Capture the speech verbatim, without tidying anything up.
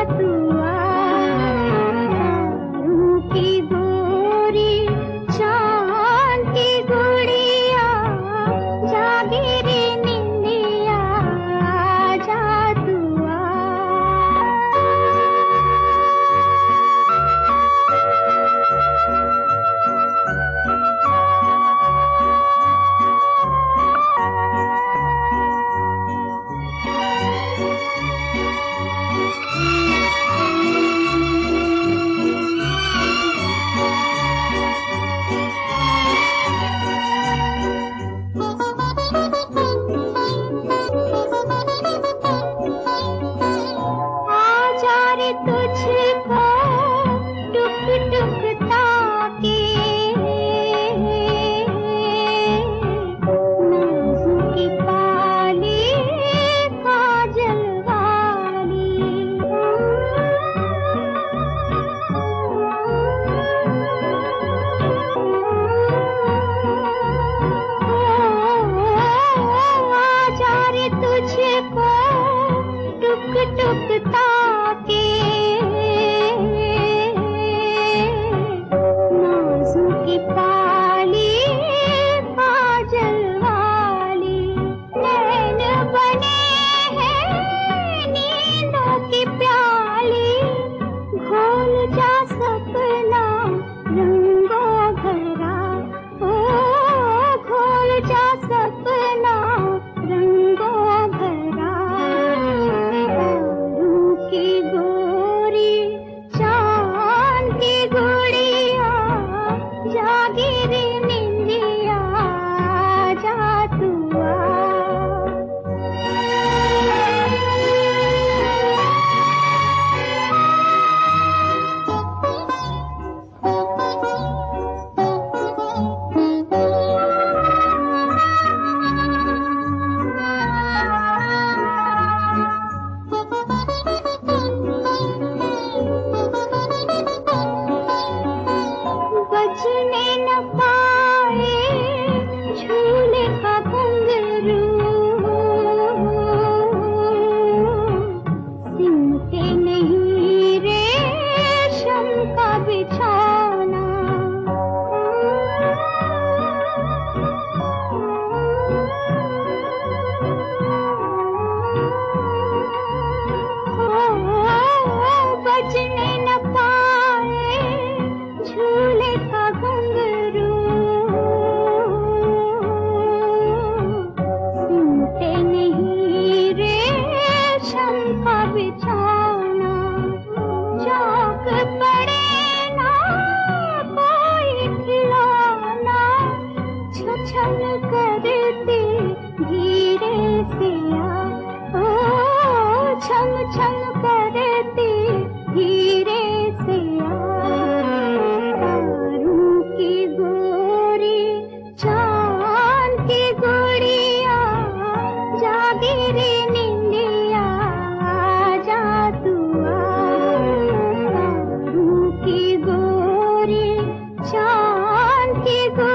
तू तारों की गोरी चांद की गुड़िया जागे रे निंदिया जा तू तुझको टुक टुक ताके नाज़ुकी पाली काजल वाली आजा रे तुझको टुक टुक ताके नाज़ुकी पाली काजल वाली नैन बने हैं नींदों की प्याली घोल जा सपना रंगों भरा ओ घोल जा सपना रंगों भरा की गोरी चांद की गुड़िया जागे रे निंदिया जा तू बजने न पाए झूले का घुंघरू सिमटे नहीं रेशम का बिछौना बजने न पाए झूले का घुंघरू सिमटे नहीं रेशम का बिछौना चौक पड़े ना कोई खिलौना छछन करती धीरे से आ ओ छम छम करती धीरे से आ तारों की गोरी चांद की गुड़िया जागे रे निंदिया जा तू तारों की गोरी चांद की